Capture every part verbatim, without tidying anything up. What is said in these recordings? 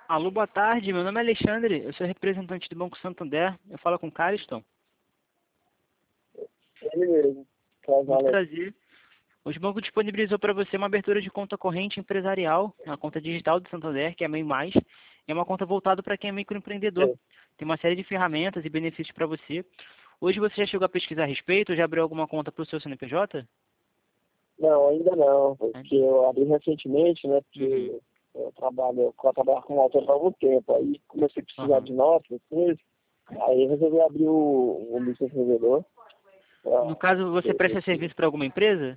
Alô, boa tarde. Meu nome é Alexandre. Eu sou representante do Banco Santander. Eu falo com o Cariston. Ele mesmo. Muito prazer. Hoje o banco disponibilizou para você uma abertura de conta corrente empresarial, uma conta digital do Santander, que é a MEI Mais. É uma conta voltada para quem é microempreendedor. É. Tem uma série de ferramentas e benefícios para você. Hoje você já chegou a pesquisar a respeito? Já abriu alguma conta para o seu C N P J? Não, ainda não, porque eu abri recentemente, né, porque Uhum. eu trabalho, eu trabalho com autônomo há algum tempo, aí comecei a precisar Uhum. de notas, coisas, aí resolvi abrir o, o microempreendedor. No caso, você presta serviço para alguma empresa?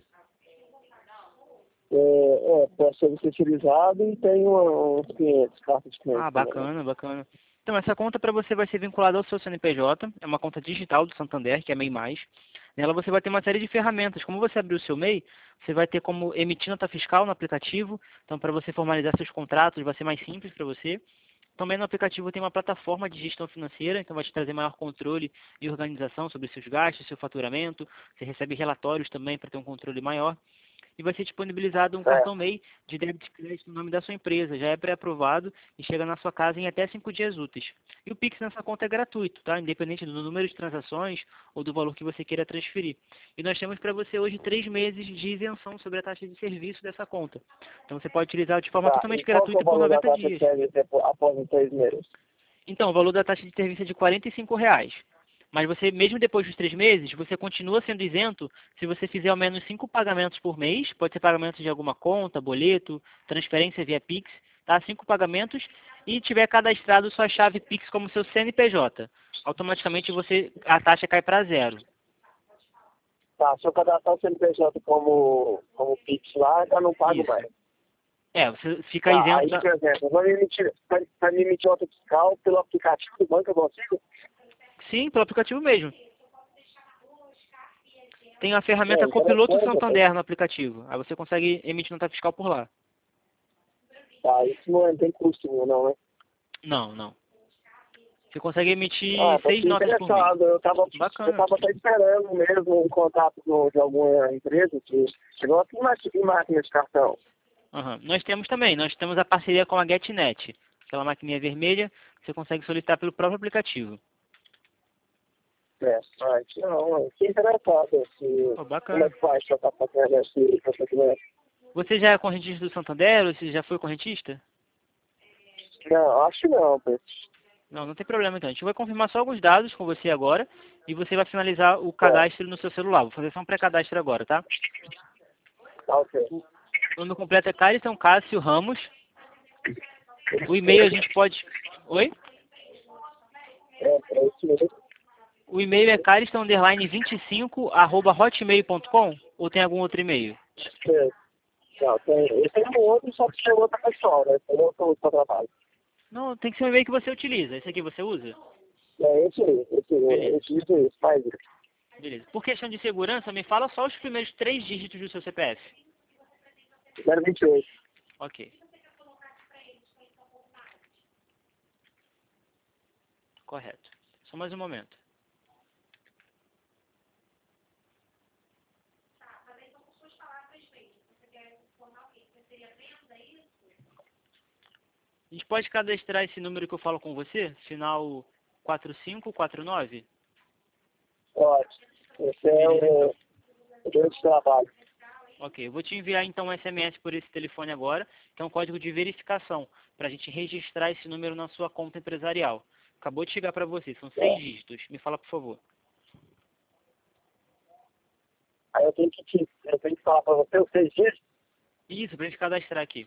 É, é, posso ser especializado e tenho uma- uns clientes, carta de clientes Ah, também, né? bacana, bacana. Então, essa conta para você vai ser vinculada ao seu C N P J, é uma conta digital do Santander, que é MEI Mais. Nela você vai ter uma série de ferramentas. Como você abriu o seu MEI, você vai ter como emitir nota fiscal no aplicativo. Então, para você formalizar seus contratos, vai ser mais simples para você. Também no aplicativo tem uma plataforma de gestão financeira, então vai te trazer maior controle e organização sobre seus gastos, seu faturamento. Você recebe relatórios também para ter um controle maior. E vai ser disponibilizado um É, cartão MEI de débito e crédito no nome da sua empresa. Já é pré-aprovado e chega na sua casa em até cinco dias úteis. E o Pix nessa conta é gratuito, tá? Independente do número de transações ou do valor que você queira transferir. E nós temos para você hoje três meses de isenção sobre a taxa de serviço dessa conta. Então você pode utilizar de forma tá. E totalmente qual que é o gratuita por valor da noventa taxa de dias. serviço depois, após os três meses? Então, o valor da taxa de serviço é de quarenta e cinco reais. Mas você, mesmo depois dos três meses, você continua sendo isento se você fizer ao menos cinco pagamentos por mês. Pode ser pagamentos de alguma conta, boleto, transferência via Pix, tá? Cinco pagamentos e tiver cadastrado sua chave Pix como seu C N P J. Automaticamente você, a taxa cai para zero. Tá, se eu cadastrar o C N P J como, como Pix lá, eu não pago Isso. mais. É, você fica Tá, isento aí, da... por exemplo, vai me emitir, vai, vai me emitir nota fiscal pelo aplicativo do banco, eu consigo? Sim, pelo aplicativo mesmo. Tem a É, ferramenta Copiloto interessante, até. Santander no aplicativo. Aí você consegue emitir nota fiscal por lá. Tá, isso não é- tem custo nenhum, não, né? Não, não. Você consegue Ah, emitir tô seis aqui notas por mês. interessado. Eu tava, eu Bacana. tava até esperando mesmo um contato do- de alguma empresa que chegou aqui em maqui- em máquina de cartão. Aham. Nós temos também, nós temos a parceria com a GetNet, aquela maquininha vermelha que você consegue solicitar pelo próprio aplicativo. É, mas não, eu fiquei interessado. Se, Pô, como é bacana. que faz pra estar fazendo esse procedimento? Você já é correntista do Santander ou você já foi correntista? Não, acho que não, pô. Não, não tem problema então. A gente vai confirmar só alguns dados com você agora e você vai finalizar o Tá, cadastro no seu celular. Vou fazer só um pré-cadastro agora, tá? tá ok. O nome completo é Cariston Cássio Ramos. O e-mail a gente pode... Oi? É, é isso mesmo. O e-mail é cariston underline vinte e cinco arroba hotmail ponto com ou tem algum outro e-mail? É, não, tem, esse é um outro, só que é outra pessoa, né? Tem outro para trabalho. Não, tem que ser um e-mail que você utiliza. Esse aqui você usa? É esse aí, esse aí, eu Beleza, utilizo isso, faz isso. beleza. Por questão de segurança, me fala só os primeiros três dígitos do seu C P F. zero vinte e oito. Ok, correto. Só mais um momento. A gente pode cadastrar esse número que eu falo com você? Final quatro cinco quatro nove? Ótimo. Esse é Beleza, o, então. o grande trabalho. Ok, eu vou te enviar então um S M S por esse telefone agora, que é um código de verificação, para a gente registrar esse número na sua conta empresarial. Acabou de chegar para você, são seis Tá? dígitos. Me fala, por favor. Aí eu tenho que, te, eu tenho que falar para você os seis dias. Isso, para a gente cadastrar aqui.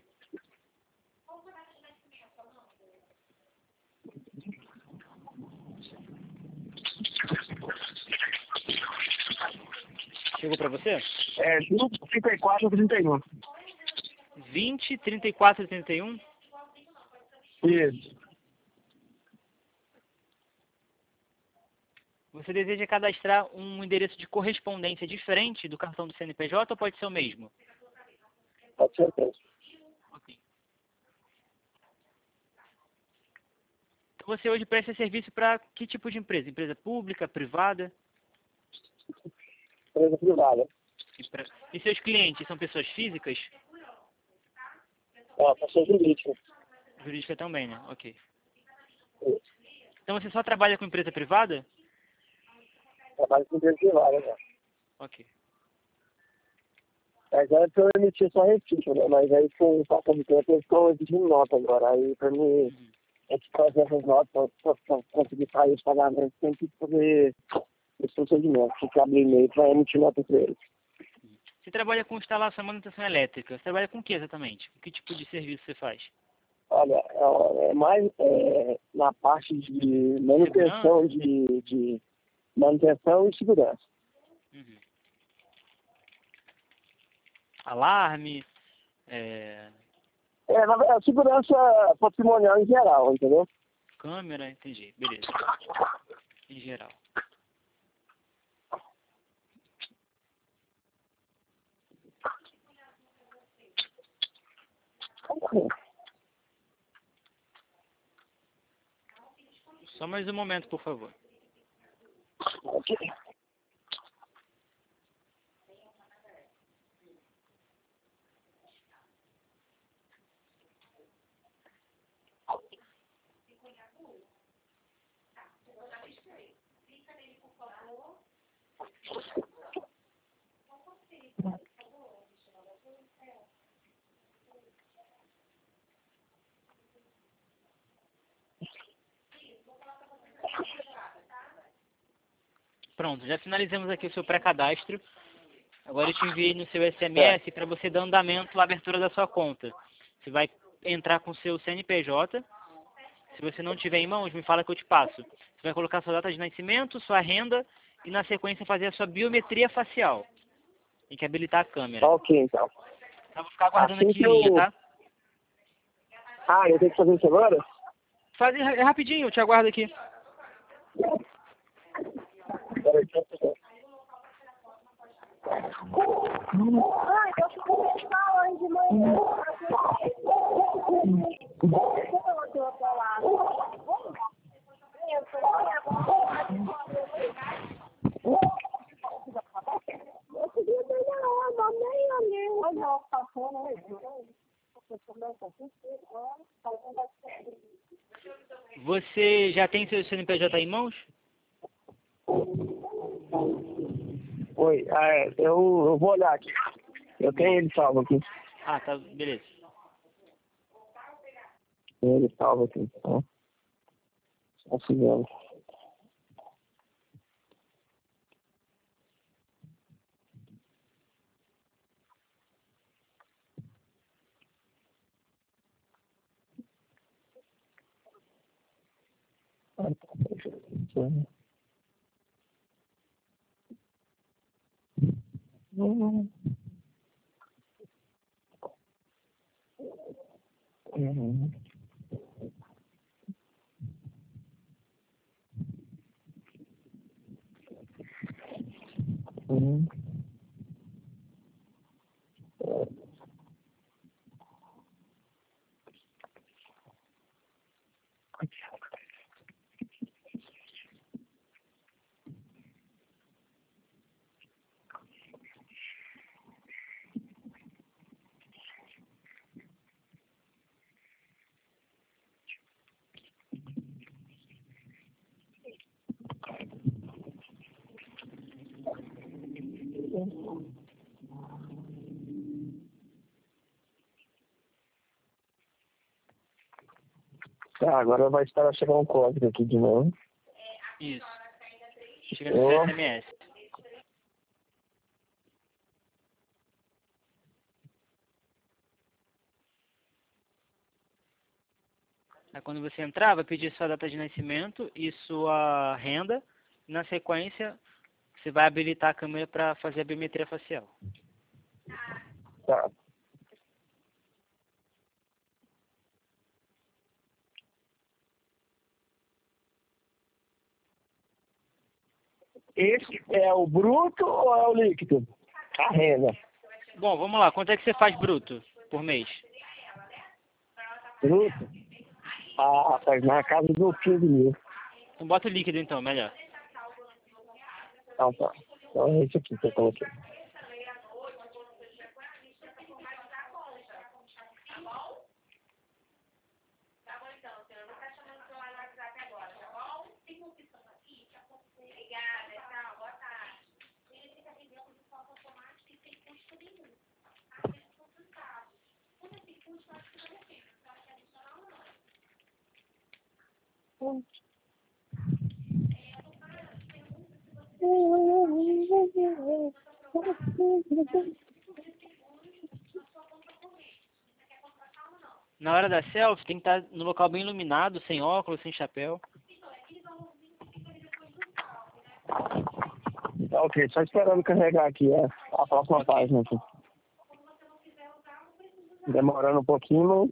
Chegou para você? É vinte, trinta e quatro, trinta e um. vinte, trinta e quatro, trinta e um. Isso. Você deseja cadastrar um endereço de correspondência diferente do cartão do C N P J ou pode ser o mesmo? Pode ser preço. Ok. Então você hoje presta serviço para que tipo de empresa? Empresa pública, privada? Empresa privada. E, pra... e seus clientes são pessoas físicas? Ó, pessoa jurídica. Jurídica também, né? Ok. Isso. Então você só trabalha com empresa privada? Trabalho com empresa privada, né? Ok. Mas antes eu emitia só registro, né? Mas aí com o passar do tempo eles estão exigindo nota agora. Aí pra mim, Uhum. é que fazer essas notas, pra pra conseguir sair os pagamentos, tem que fazer esse procedimento. Tem que abrir e-mail pra emitir nota pra eles. Você trabalha com instalação e manutenção elétrica. Você trabalha com o que exatamente? Que tipo de serviço você faz? Olha, é, é mais é, na parte de manutenção de, de manutenção e segurança. Uhum. Alarme, é... É, na verdade, segurança patrimonial em geral, entendeu? câmera, entendi. Beleza. Em geral. Só mais um momento, por favor. Ok. Pronto, já finalizamos aqui o seu pré-cadastro. Agora eu te enviei no seu S M S para você dar andamento à abertura da sua conta. Você vai entrar com o seu C N P J. Se você não tiver em mãos, me fala que eu te passo. Você vai colocar sua data de nascimento, sua renda e na sequência fazer a sua biometria facial. Tem que habilitar a câmera. Ok, então. Eu vou ficar aguardando Assim aqui que em linha, eu... tá? Ah, eu tenho que fazer isso agora? Faz é rapidinho, eu te aguardo aqui. Peraí, só um segundo. Ah, eu fui pescar hoje de manhã. Eu tô lá. Eu tô lá. Eu queria ganhar uma meia mesmo. Olha, ela tá falando. Você já tem seu C N P J em mãos? Oi, ah, é, eu, eu vou olhar aqui. Eu tenho ele salvo aqui. Ah, tá, beleza. Tenho ele salvo aqui, tá? Só segundo. Ah, tá, deixa eu ver. Hum. Uhum. Uhum. Tá, agora vai esperar chegar um código aqui de novo. Isso. Chega no seu Oh. S M S. Aí quando você entrar, vai pedir sua data de nascimento e sua renda. Na sequência, você vai habilitar a câmera para fazer a biometria facial. Tá. Esse é o bruto ou é o líquido? A renda. Bom, vamos lá. Quanto é que você faz bruto por mês? Bruto? Ah, rapaz, na casa do quinze mil. Então bota o líquido então, melhor. Então tá. Então é esse aqui que eu coloquei. Na hora da selfie, tem que estar no local bem iluminado, sem óculos, sem chapéu. Tá ok, só esperando carregar aqui a, a próxima Ok. página aqui. Demorando um pouquinho,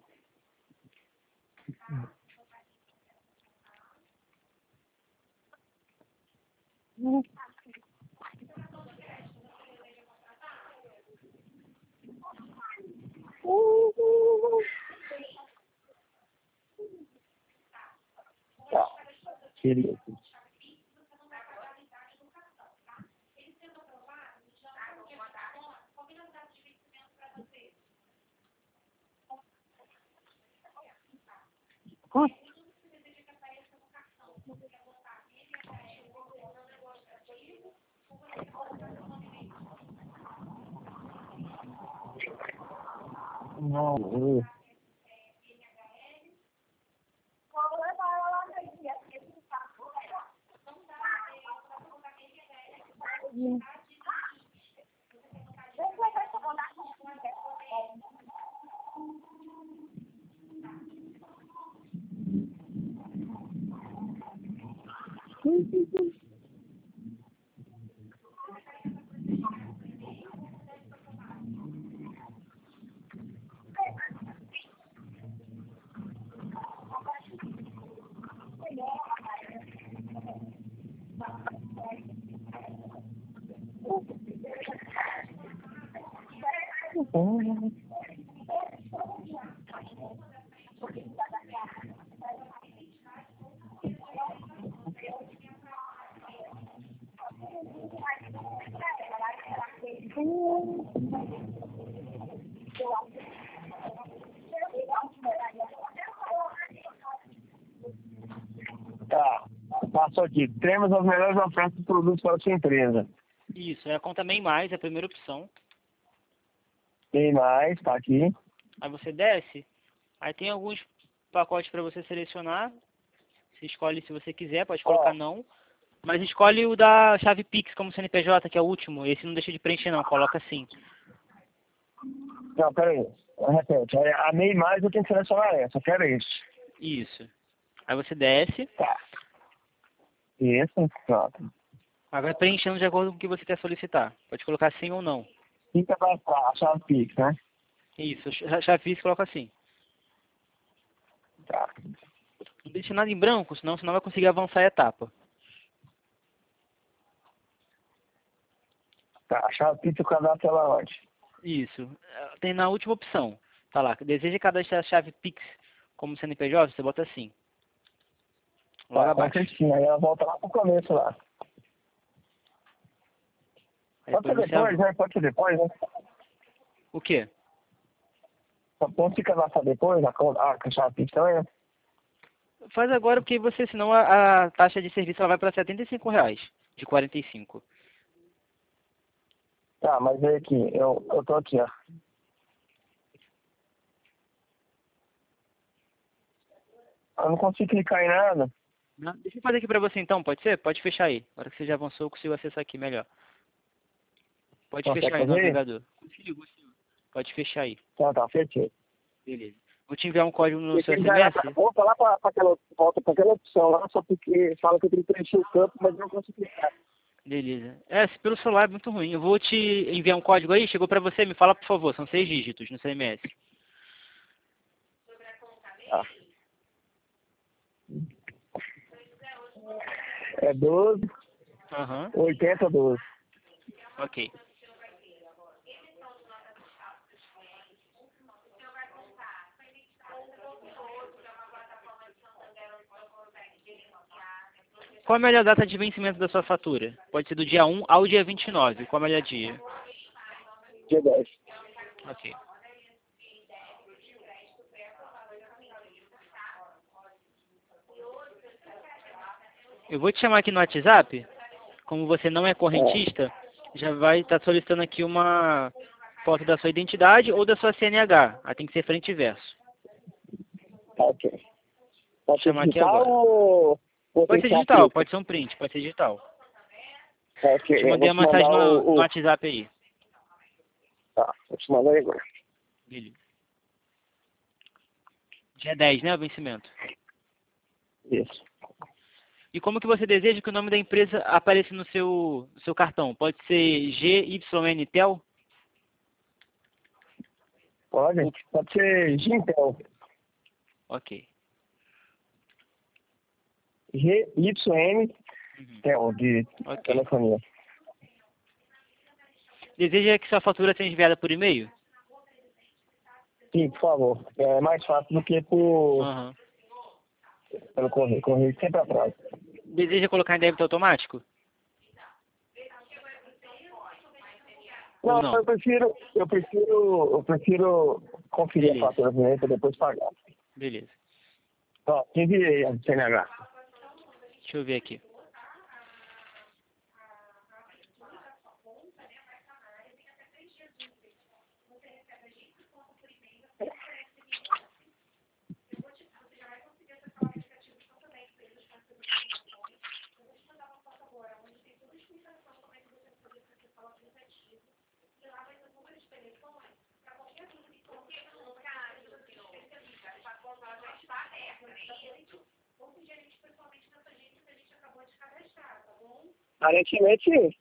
mas... Tá, querido. Hum. Não, hum. Tá, passou aqui. Temos as melhores ofertas de produtos para a sua empresa. Isso, é a conta MEI mais, é a primeira opção. Tem mais, tá aqui. Aí você desce, aí tem alguns pacotes para você selecionar. Você escolhe se você quiser, pode colocar Ó. não. Mas escolhe o da chave Pix como C N P J, que é o último. Esse não deixa de preencher não, coloca sim. Não, peraí. Repete. A MEI mais eu tenho que selecionar essa. Quero isso. Isso. Aí você desce, Tá. Isso, pronto. aí vai preenchendo de acordo com o que você quer solicitar. Pode colocar sim ou não. Fica pra cá, a chave Pix, né? Isso, a chave Pix coloca sim. Tá. Não deixa nada em branco, senão você não vai conseguir avançar a etapa. Tá, a chave Pix o cadastro ela onde? Isso. Tem na última opção. Tá lá. Deseja cadastrar a chave Pix como C N P J? Você bota assim. Logo Tá, abaixo. certinho. Aí ela volta lá pro começo lá. Aí Pode ser depois você depois, avança. né? Pode ser depois, né? O quê? Só pode se cadastrar depois, a, conta- a, a chave Pix também, né? Faz agora porque você, senão a, a taxa de serviço ela vai para setenta e cinco reais de quarenta e cinco. Tá, mas aí aqui, eu, eu tô aqui, ó. Eu não consigo clicar em nada. Não, deixa eu fazer aqui para você então, pode ser? Pode fechar aí. Na hora que você já avançou, eu consigo acessar aqui melhor. Pode Consegue fechar aí no fazer? navegador. Consigo, consigo. Pode fechar aí. Tá, tá, fechei. Beleza. Vou te enviar um código no E seu quem vai lá S M pra, S. volta lá pra, pra aquela, volta pra aquela opção lá, só porque fala que eu tenho que preencher o campo, mas eu não consigo clicar. Beleza. É, se pelo celular é muito ruim. Eu vou te enviar um código aí, chegou pra você, me fala por favor, são seis dígitos no C M S. Tá. É doze, Aham, oitenta, doze. ok. Qual a melhor data de vencimento da sua fatura? Pode ser do dia um ao dia vinte e nove. Qual a melhor dia? Dia dez. Ok. Eu vou te chamar aqui no WhatsApp. Como você não é correntista, já vai estar solicitando aqui uma foto da sua identidade ou da sua C N H. Aí tem que ser frente e verso. Tá, ok. Pode ser chamar aqui digital agora. ou... ou Pode tem ser que digital, ser pode ser um print, pode ser digital. É, ok, Te eu mandei vou a te mensagem mandar no, o... no o... WhatsApp aí. Tá, vou te mandar aí agora. Beleza. Dia dez, né, o vencimento. Isso. E como que você deseja que o nome da empresa apareça no seu, no seu cartão? Pode ser G Y N Tel? Pode, pode ser Gintel. Ok. G Y N Uhum. Tel, de Ok. telefonia. Deseja que sua fatura seja enviada por e-mail? Sim, por favor. É mais fácil do que por... Uhum. pelo correio. Correio sempre atrás. Deseja colocar em débito automático? Não, Ou não? eu prefiro, eu prefiro, eu prefiro conferir Beleza. a fatura primeiro para depois pagar. Beleza. Ó, enviei a C N H. Deixa eu ver aqui. Aparentemente,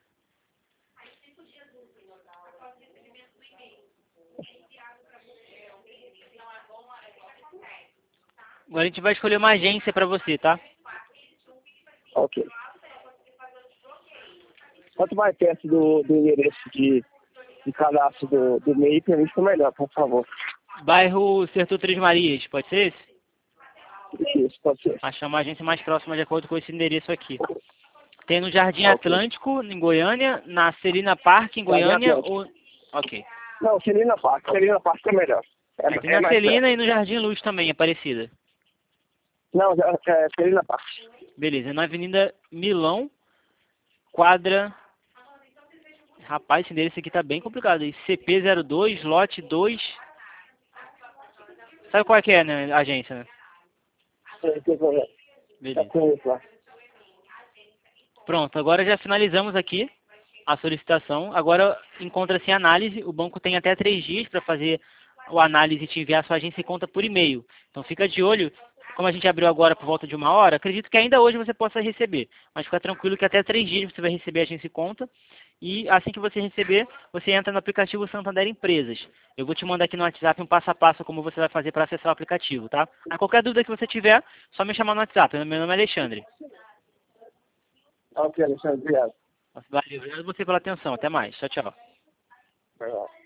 Agora a gente vai escolher uma agência para você, tá? ok. Quanto mais perto do, do endereço de, de cadastro do, do MEI, para mim fica melhor, por favor. Bairro Sertor Três Marias, pode ser esse? Isso, pode ser. Achar uma agência mais próxima de acordo com esse endereço aqui. Tem no Jardim Ok. Atlântico, em Goiânia, na Celina Park, em Jardim Goiânia, Atlântico. ou... Ok. Não, Celina Park. Celina Park é melhor. É, Aí tem é na mais Celina perto. e no Jardim Luz também, Aparecida. Não, já- é Celina Park. Beleza, na Avenida Milão, quadra... Rapaz, esse endereço aqui tá bem complicado. C P zero dois, lote dois... Sabe qual é que é, né, a agência, né? Sei, sei qual é. Já Beleza. conheço lá. Pronto, agora já finalizamos aqui a solicitação. Agora encontra-se em análise. O banco tem até três dias para fazer a análise e te enviar a sua agência e conta por e-mail. Então fica de olho. Como a gente abriu agora por volta de uma hora, acredito que ainda hoje você possa receber. Mas fica tranquilo que até três dias você vai receber a agência e conta. E assim que você receber, você entra no aplicativo Santander Empresas. Eu vou te mandar aqui no WhatsApp um passo a passo como você vai fazer para acessar o aplicativo, tá? A qualquer dúvida que você tiver, só me chamar no WhatsApp. Meu nome é Alexandre. Ok, Alexandre, obrigado. Valeu, obrigado a você pela atenção. Até mais. Tchau, tchau. Vai lá.